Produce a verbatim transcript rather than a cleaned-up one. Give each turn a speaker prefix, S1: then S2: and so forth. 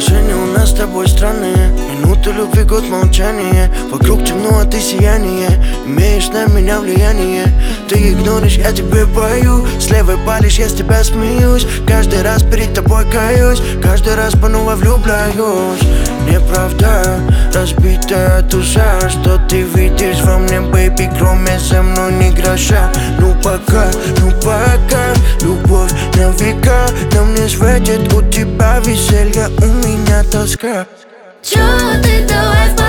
S1: Отношения у нас с тобой странные. Минуты любви, год молчания. Вокруг темно, а ты сияние. Имеешь на меня влияние. Ты игноришь, я тебе пою. С левой палишь, я с тебя смеюсь. Каждый раз перед тобой каюсь. Каждый раз по новой влюбляюсь. Неправда, разбитая душа. Что ты видишь во мне, бэйби, кроме со мной ни гроша. Ну пока, ну пока. Любовь на века. Нам не светит, у тебя веселье, у меня тоска.
S2: Чё ты, давай